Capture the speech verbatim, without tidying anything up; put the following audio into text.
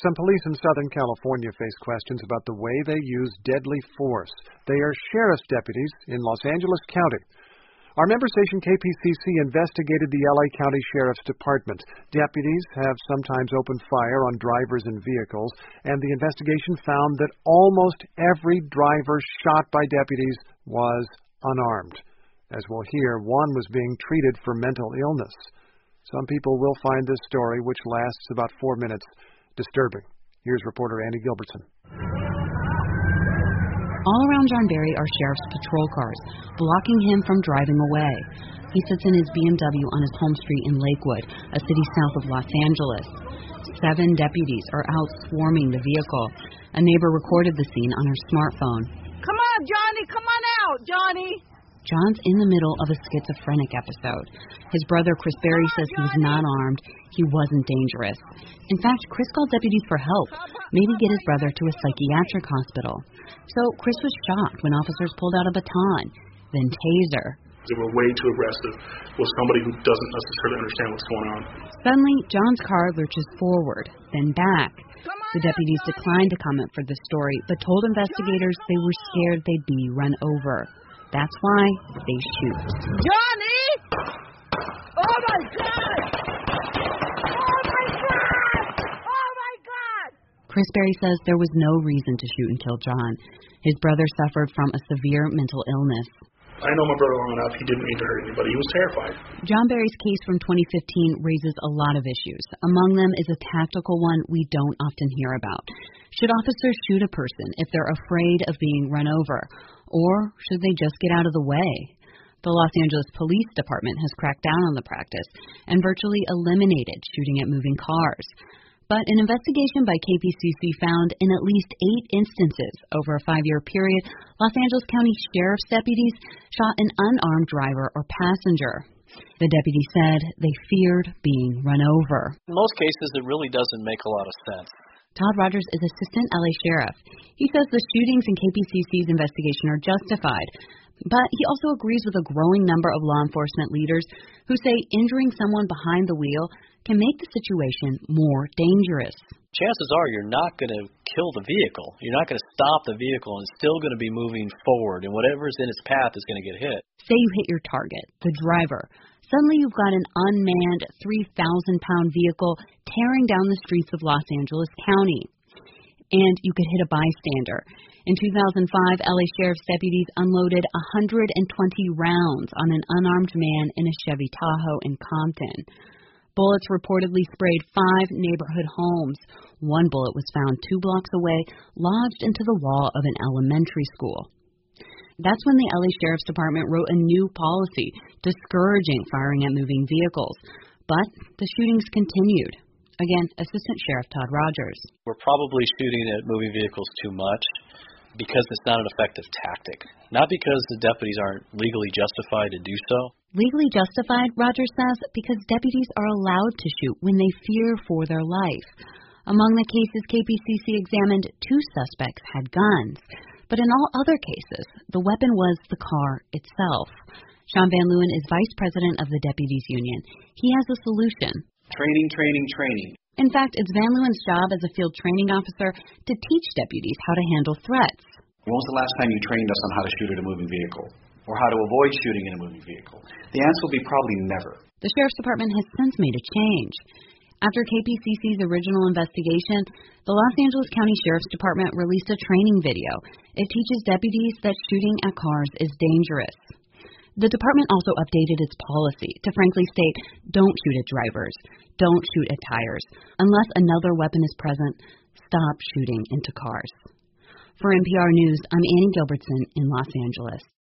Some police in Southern California face questions about the way they use deadly force. They are sheriff's deputies in Los Angeles County. Our member station K P C C investigated the L A County Sheriff's Department. Deputies have sometimes opened fire on drivers and vehicles, and the investigation found that almost every driver shot by deputies was unarmed. As we'll hear, one was being treated for mental illness. Some people will find this story, which lasts about four minutes, disturbing. Here's reporter Andy Gilbertson. All around John Berry are sheriff's patrol cars, blocking him from driving away. He sits in his B M W on his home street in Lakewood, a city south of Los Angeles. Seven deputies are out swarming the vehicle. A neighbor recorded the scene on her smartphone. Come on, Johnny, come on out, Johnny. John's in the middle of a schizophrenic episode. His brother, Chris Berry, says he was not armed. He wasn't dangerous. In fact, Chris called deputies for help, maybe get his brother to a psychiatric hospital. So Chris was shocked when officers pulled out a baton, then taser. They were way too aggressive with somebody who doesn't necessarily understand what's going on. Suddenly, John's car lurches forward, then back. The deputies declined to comment for the story, but told investigators they were scared they'd be run over. That's why they shoot. Johnny! Oh, my God! Oh, my God! Oh, my God! Chris Berry says there was no reason to shoot and kill John. His brother suffered from a severe mental illness. I know my brother long enough. He didn't mean to hurt anybody. He was terrified. John Berry's case from twenty fifteen raises a lot of issues. Among them is a tactical one we don't often hear about. Should officers shoot a person if they're afraid of being run over? Or should they just get out of the way? The Los Angeles Police Department has cracked down on the practice and virtually eliminated shooting at moving cars. But an investigation by K P C C found in at least eight instances over a five-year period, Los Angeles County Sheriff's deputies shot an unarmed driver or passenger. The deputy said they feared being run over. In most cases, it really doesn't make a lot of sense. Todd Rogers is Assistant L A Sheriff. He says the shootings in K P C C's investigation are justified. But he also agrees with a growing number of law enforcement leaders who say injuring someone behind the wheel can make the situation more dangerous. Chances are you're not going to kill the vehicle. You're not going to stop the vehicle, and it's still going to be moving forward, and whatever's in its path is going to get hit. Say you hit your target, the driver. Suddenly you've got an unmanned three thousand pound vehicle tearing down the streets of Los Angeles County. And you could hit a bystander. In two thousand five, L A Sheriff's deputies unloaded one hundred twenty rounds on an unarmed man in a Chevy Tahoe in Compton. Bullets reportedly sprayed five neighborhood homes. One bullet was found two blocks away, lodged into the wall of an elementary school. That's when the L A Sheriff's Department wrote a new policy discouraging firing at moving vehicles. But the shootings continued. Again, Assistant Sheriff Todd Rogers. We're probably shooting at moving vehicles too much because it's not an effective tactic. Not because the deputies aren't legally justified to do so. Legally justified, Rogers says, because deputies are allowed to shoot when they fear for their life. Among the cases K P C C examined, two suspects had guns. But in all other cases, the weapon was the car itself. Sean Van Leeuwen is Vice President of the Deputies Union. He has a solution. Training, training, training. In fact, it's Van Leeuwen's job as a field training officer to teach deputies how to handle threats. When was the last time you trained us on how to shoot at a moving vehicle? Or how to avoid shooting in a moving vehicle? The answer will be probably never. The Sheriff's Department has since made a change. After K P C C's original investigation, the Los Angeles County Sheriff's Department released a training video. It teaches deputies that shooting at cars is dangerous. The department also updated its policy to frankly state, don't shoot at drivers, don't shoot at tires. Unless another weapon is present, stop shooting into cars. For N P R News, I'm Annie Gilbertson in Los Angeles.